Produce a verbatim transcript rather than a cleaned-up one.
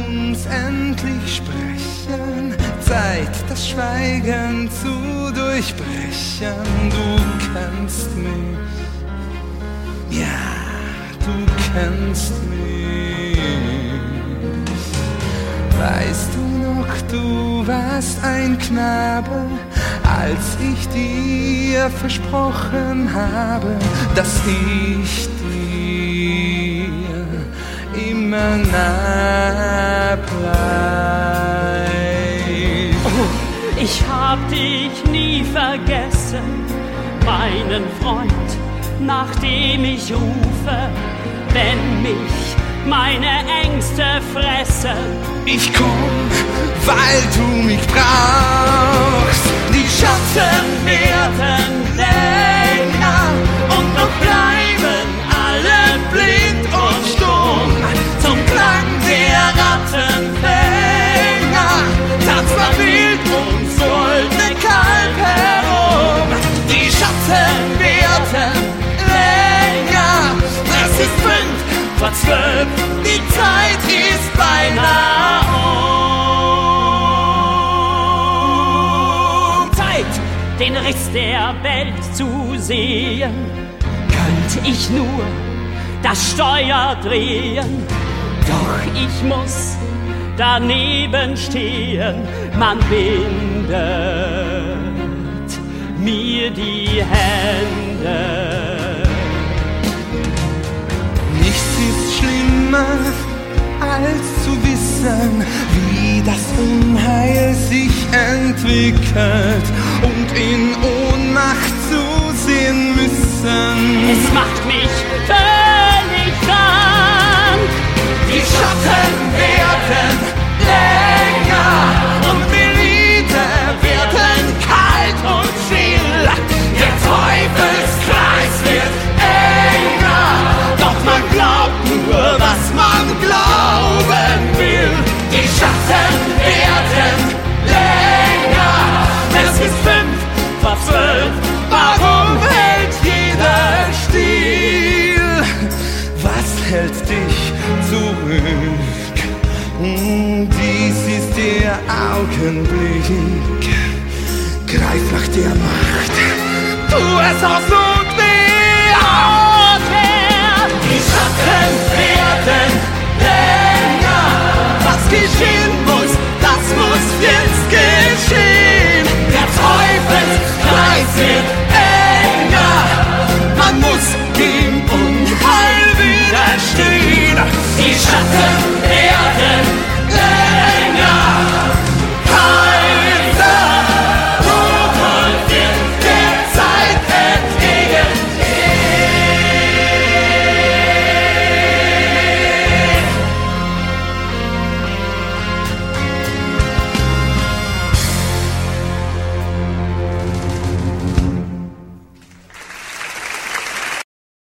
uns endlich sprechen. Zeit, das Schweigen zu durchbrechen. Du kennst mich, ja, du kennst mich. Weißt du noch, du warst ein Knabe, als ich dir versprochen habe, dass ich dir immer nah bleib. Oh, ich hab dich nie vergessen, meinen Freund, nach dem ich rufe, wenn mich meine Ängste fressen. Ich komm, weil du mich brauchst. Die Schatten werden länger und noch bleiben alle blind und stumm. Zum Klang der Rattenfänger tanzt man wild ums goldene Kalb herum. Die Schatten werden länger, es ist fünf vor zwölf, die Zeit ist beinahe um. Zeit, den Riss der Welt zu sehen, könnt ich nur das Steuer drehen. Doch ich muss daneben stehen, man bindet mir die Hände. Nichts ist schlimmer, als zu wissen, wie das Unheil sich entwickelt und in Ohnmacht zu sehen müssen. Es macht mich völlig krank. Die Schatten werden länger und die Lieder werden kalt und still. Der Teufelskreis wird enger, doch man glaubt nur, was man glauben will. Die Schatten werden länger, es ist fünf vor zwölf, warum hält jeder still? Was hält dich zurück? Dies ist der Augenblick. Greif nach der Macht, tu es aus Notwehr. Die Schatten werden länger, was geschehen